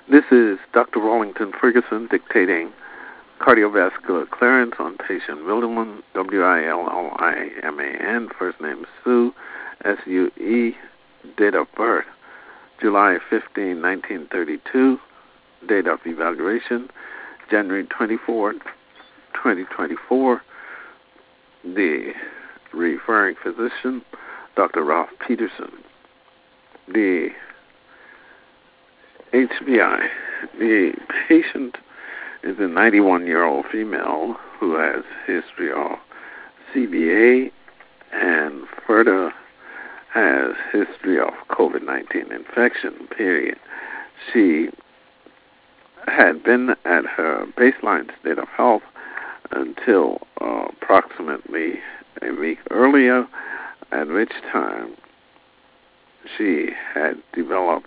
This is Dr. Rawlington Ferguson dictating cardiovascular clearance on patient Williman, Williman, first name Sue, Sue, date of birth, July 15, 1932, date of evaluation, January 24, 2024, the referring physician, Dr. Ralph Peterson. The HBI. The patient is a 91-year-old female who has history of CVA and further has history of COVID-19 infection, period. She had been at her baseline state of health until approximately a week earlier, at which time she had developed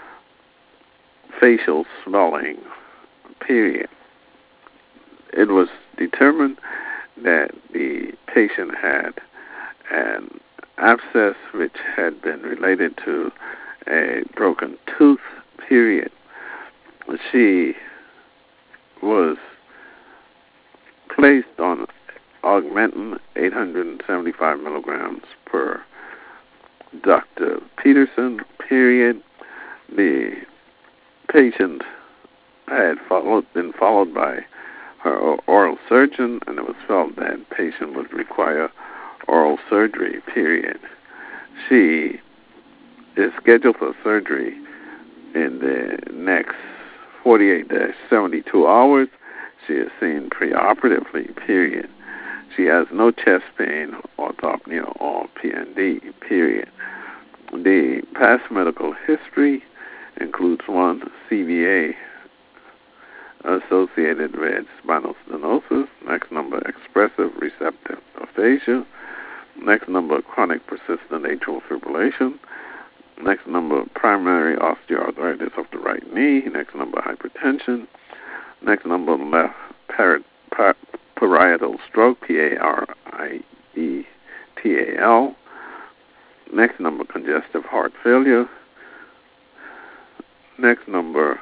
facial swelling, period. It was determined that the patient had an abscess which had been related to a broken tooth, period. She was placed on Augmentin 875 milligrams per Dr. Peterson, period. The patient had been followed by her oral surgeon, and it was felt that patient would require oral surgery, period. She is scheduled for surgery in the next 48 to 72 hours. She is seen preoperatively, period. She has no chest pain, orthopnea, or PND, period. The past medical history includes 1, CVA associated with spinal stenosis, next number expressive receptive aphasia, next number chronic persistent atrial fibrillation, next number primary osteoarthritis of the right knee, next number hypertension, next number left parietal stroke, PARIETAL, next number congestive heart failure, next number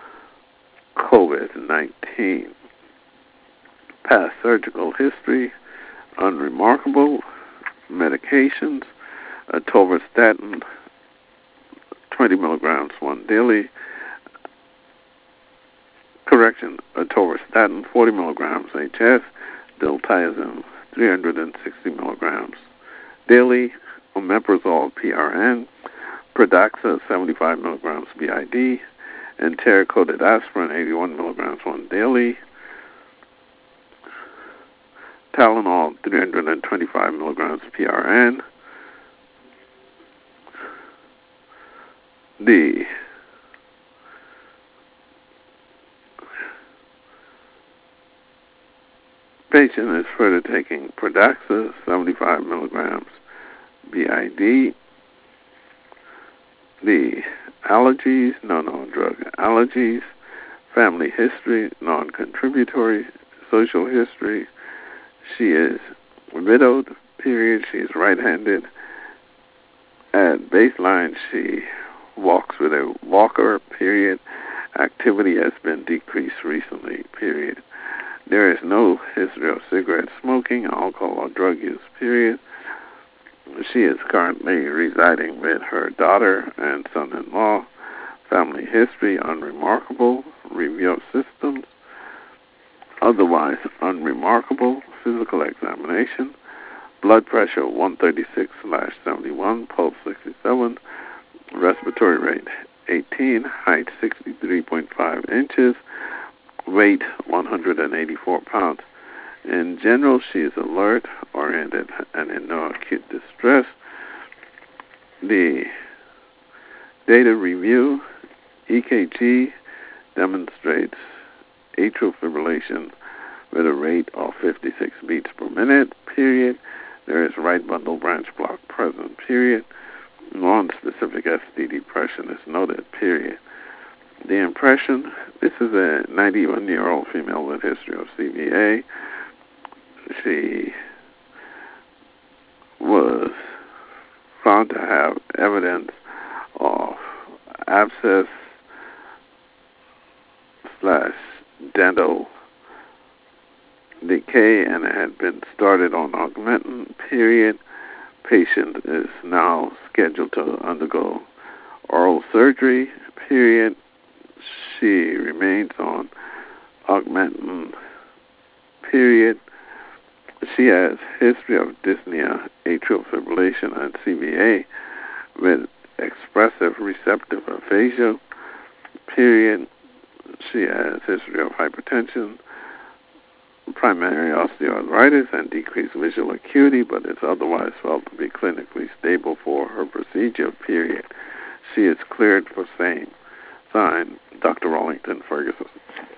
COVID-19. Past surgical history, unremarkable. Medications, atorvastatin, 20 milligrams once daily. Atorvastatin, 40 milligrams HS. Diltiazem, 360 milligrams daily. Omeprazole, PRN. Pradaxa, 75 milligrams BID. Enteric-coated aspirin, 81 milligrams once daily. Tylenol, 325 milligrams PRN. The patient is further taking Pradaxa, 75 milligrams BID. The allergies, no known drug allergies. Family history, non-contributory. Social history, she is widowed, period. She is right-handed. At baseline, she walks with a walker, period. Activity has been decreased recently, period. There is no history of cigarette smoking, alcohol, or drug use, period. She is currently residing with her daughter and son-in-law. Family history, unremarkable. Review of systems, otherwise unremarkable. Physical examination, blood pressure 136/71, pulse 67, respiratory rate 18, height 63.5 inches, weight 184 pounds. In general, she is alert, oriented, and in no acute distress. The data review, EKG demonstrates atrial fibrillation with a rate of 56 beats per minute, period. There is right bundle branch block present, period. Non-specific ST depression is noted, period. The impression, this is a 91-year-old female with history of CVA. She was found to have evidence of abscess dental decay, and it had been started on Augmentin, period. Patient is now scheduled to undergo oral surgery, period. She remains on Augmentin, period. She has history of dyspnea, atrial fibrillation, and CVA with expressive receptive aphasia, period. She has history of hypertension, primary osteoarthritis, and decreased visual acuity, but is otherwise felt to be clinically stable for her procedure, period. She is cleared for same. Signed, Dr. Rollington Ferguson.